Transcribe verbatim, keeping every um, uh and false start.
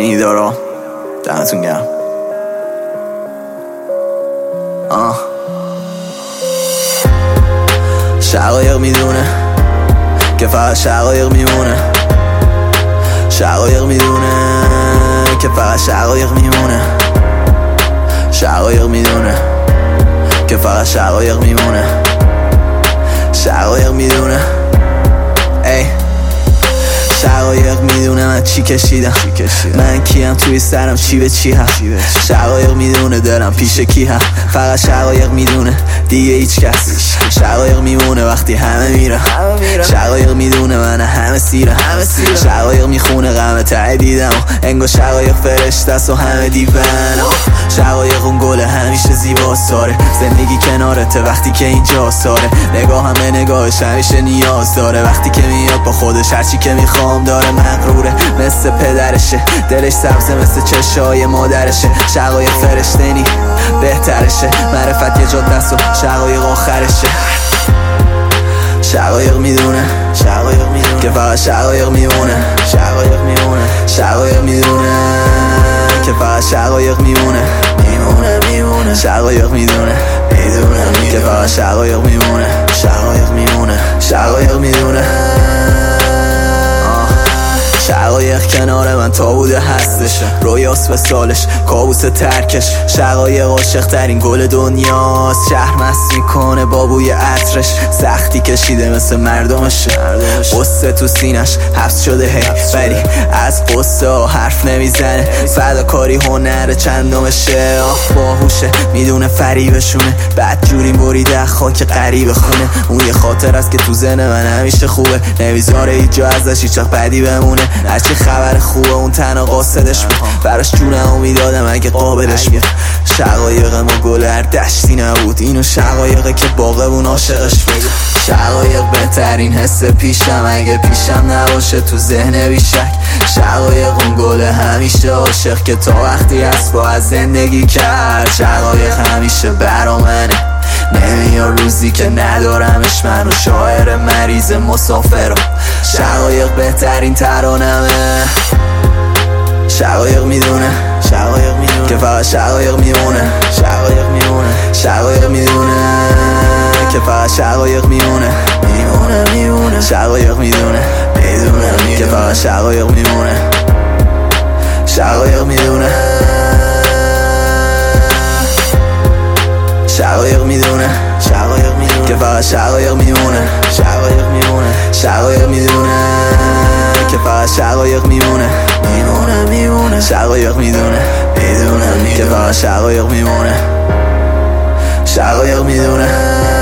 میدارم. دمتون گرم. آه شقایق میدونه که فقط شقایق میمونه، شقایق میدونه که فقط شقایق میمونه، شقایق میدونه که فقط شقایق میمونه، شقایق میدونه. ای شقایق میدونه من چی کشیدم، من کیم توی سرم چی به چی هم. شقایق میدونه دارم پیش کی هم، فقط شقایق میدونه دیگه هیچ کس. شقایق میمونه وقتی همه میرن، شقایق میدونه من همه سیرم. شقایق میخونه غم ته دیدم، انگار شقایق فرشتست و همه دیوان. شقایق اون گل همیشه زیباست داره، زندگی کنارته وقتی که اینجا ساره. نگاه همه نگاهش همیشه نیاز داره، وقتی که میاد با خودش هرچی که میخوام داره. مغروره مثل پدرشه، دلش سبزه مثل چشای مادرشه. شقایق فرشتنی بهترشه، معرفت یه جادست و شقایق آخرشه. شقایق میدونه، شقایق میدونه که فقط شقایق میمونه، شقایق میمونه، شقایق میدونه که فقط شقایق میمونه، میمونه میمونه. شقایق میدونه، میدونه که فقط شقایق میمونه، شقایق میمونه، شقایق میدونه. شقایق کنار من تا بوده هستش، رویاست به سالش کابوس ترکش. شقایق عاشق ترین گل دنیاست، شهر مست میکنه با بوی عطرش. سختی کشیده مثل مردمش، قصه تو سینش حبس شده هی، ولی از قصه ها حرف نمیزنه. فداکاری هنر چندمشه، آخ باهوشه میدونه فریبشونه. بعد جوری بریده خاک غریب خونه. اون یه خاطر است که تو ذهن من همیشه خوبه، نمیذاره هیچ جا ازش هیچ وقت بدی بمونه. هرچی خبر خوبه اون تنها قاصدش بود، براش جونمو میدادم اگه قابلش بود. شقایق ما گل هر دشتی نبود، اینو شقایقه که باغبون عاشقش بود. شقایق بهترین حس پیشم، اگه پیشم نباشه تو ذهن بیشک. شقایق اون گل همیشه عاشق که تا وقتی از با از زندگی کرد. شقایق همیشه برا منه، نمیاد روزی که ندارمش. منو شاعر مریض مسافرم، شقایق بهترین ترانمه. شقایق میدونه، شقایق میدونه که فقط شقایق میمونه، شقایق میمونه، شقایق میدونه که فقط شقایق میمونه، میمونه میمونه. شقایق میدونه، میدونه که فقط شقایق میمونه، شقایق میدونه، شقایق میدونه، شقایق میدونه که فقط شقایق میمونه، شقایق میمونه، شقایق میدونه که فقط شقایق میمونه، میمونه میمونه. شقایق میدونه، میدونه که فقط شقایق میمونه، شقایق میدونه.